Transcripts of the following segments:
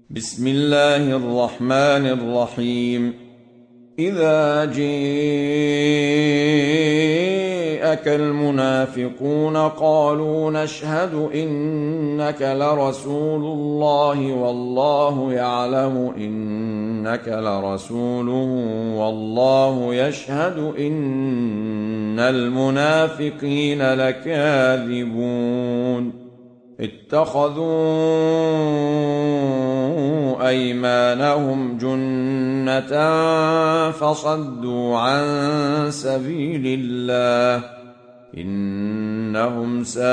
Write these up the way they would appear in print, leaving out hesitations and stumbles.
بسم الله الرحمن الرحيم. إذا جاءك المنافقون قالوا نشهد إنك لرسول الله والله يعلم إنك لرسوله والله يشهد إن المنافقين لكاذبون. اتخذوا أيمانهم جنة فصدوا عن سبيل الله إنهم ساء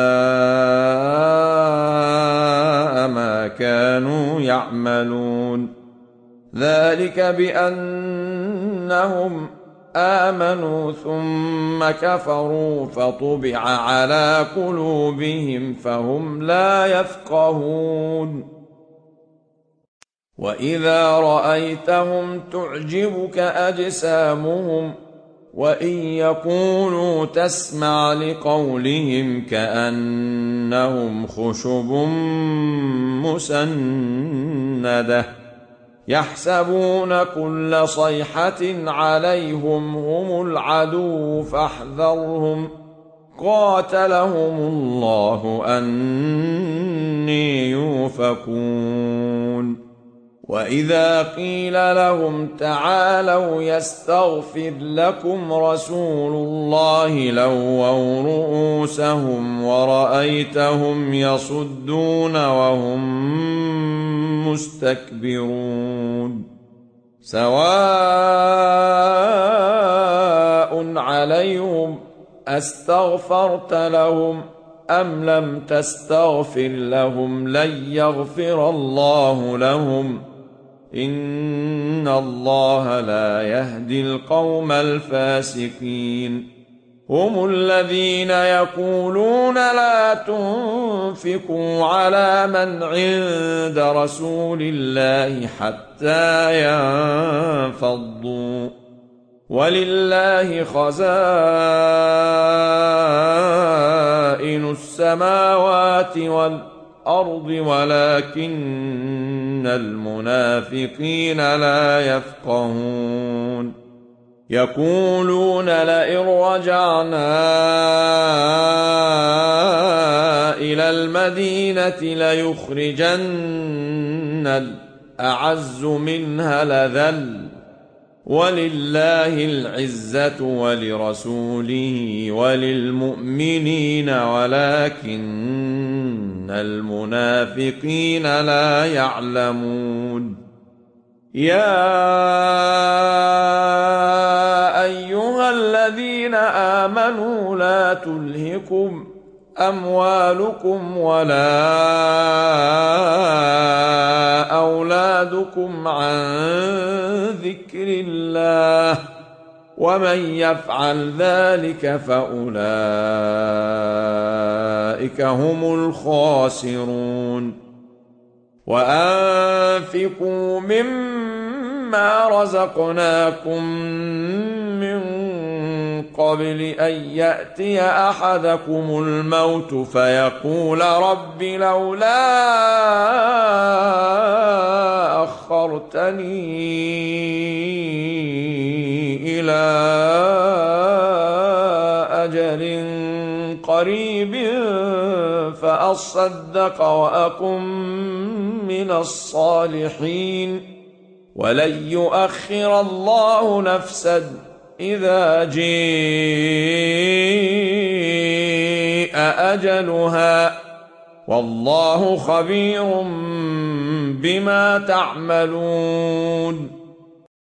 ما كانوا يعملون. ذلك بأنهم آمنوا ثم كفروا فطبع على قلوبهم فهم لا يفقهون. وإذا رأيتهم تعجبك أجسامهم وإن يقولوا تسمع لقولهم كأنهم خشب مسندة يحسبون كل صيحة عليهم هم العدو فاحذرهم قاتلهم الله أني يؤفكون. وإذا قيل لهم تعالوا يستغفر لكم رسول الله لووا رؤوسهم ورأيتهم يصدون وهم مستكبرون. سواء عليهم أستغفرت لهم أم لم تستغفر لهم لن يغفر الله لهم إن الله لا يهدي القوم الفاسقين. هم الذين يقولون لا تنفقوا على من عند رسول الله حتى ينفضوا ولله خزائن السماوات والأرض ولكن المنافقين لا يفقهون. يقولون لئن رجعنا إلى المدينة ليخرجن الأعز منها الأذل ولله العزة ولرسوله وللمؤمنين ولكن المنافقين لا يعلمون. يا أيها الذين آمنوا لا تلهكم أموالكم ولا أولادكم عن ذكر الله ومن يفعل ذلك فأولئك هم الخاسرون. وأنفقوا مما رزقناكم من قبل أن يأتي أحدكم الموت فيقول رب لولا أخرتني إلى أجل قريب فأصدق وأكن من الصالحين ولن يؤخر الله نفسا إذا جاء أجلها والله خبير بما تعملون.